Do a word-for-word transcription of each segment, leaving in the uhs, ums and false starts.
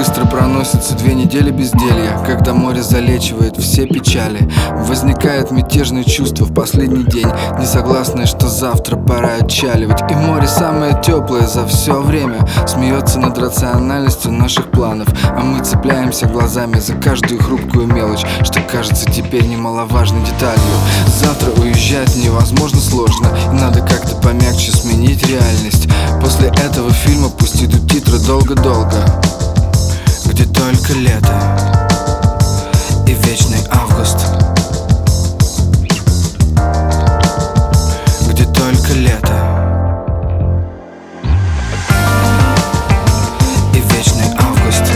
быстро проносятся две недели безделья, когда море залечивает все печали. Возникает мятежное чувство в последний день, не согласное, что завтра пора отчаливать. И море самое теплое за все время смеется над рациональностью наших планов, а мы цепляемся глазами за каждую хрупкую мелочь, что кажется теперь немаловажной деталью. Завтра уезжать невозможно сложно, и надо как-то помягче сменить реальность. После этого фильма пусть идут титры долго-долго, где только лето и вечный август, где только лето и вечный август.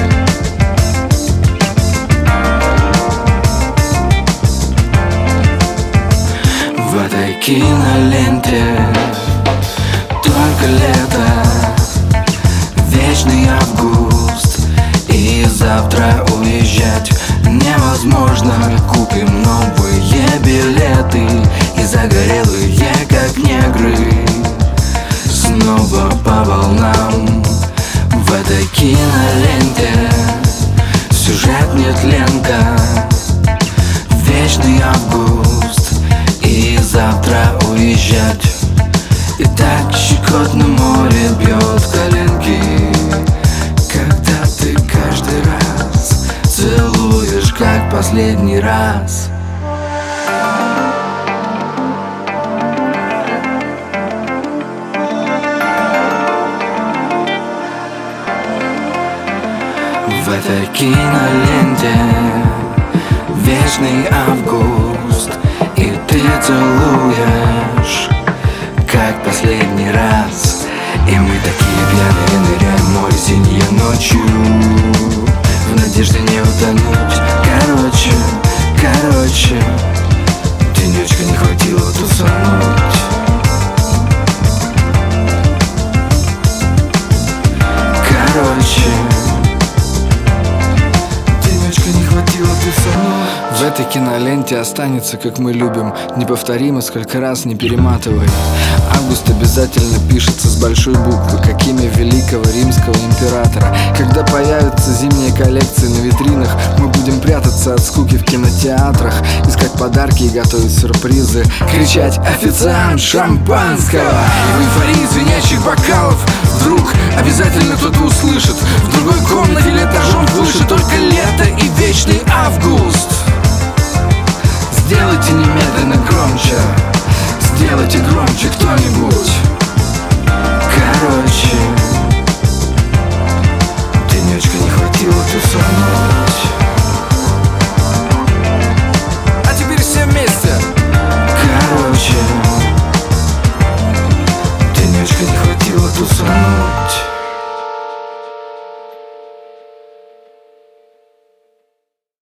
В этой киноленте только лето, вечный август, и завтра уезжать невозможно. Купим новые билеты и загорелые, как негры, снова по волнам. В этой киноленте сюжет нетленка, вечный август, и завтра уезжать. И так щекотно море бьет коленки, когда ты каждый раз целуешь, как последний раз. В этой киноленте вечный август, и ты целуешь, как последний раз. И мы такие пьяные ныряем в море синее ночью, в надежде не утонуть. Короче, короче, денечка не хватило тусануть. Короче, денечка не хватило тусануть. В этой киноленте останется, как мы любим, неповторимо, сколько раз не перематывай. Август обязательно пишется с большой буквы, как имя великого римского императора. Когда появятся зимние коллекции на витринах, мы будем прятаться от скуки в кинотеатрах, искать подарки и готовить сюрпризы, кричать «Официант, шампанского!» И в эйфории звенящих бокалов вдруг обязательно кто-то услышит: в другой комнате